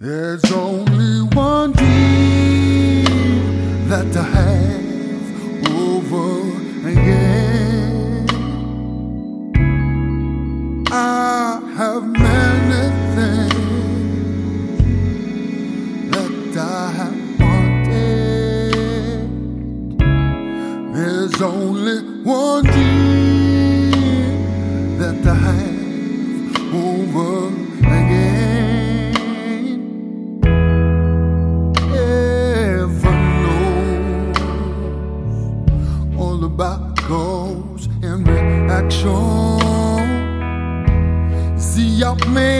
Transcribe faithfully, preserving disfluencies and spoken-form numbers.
There's only one dream that I have over again. I have many things that I have wanted. There's only one dream that I have over again. About cause and reaction. See, I've made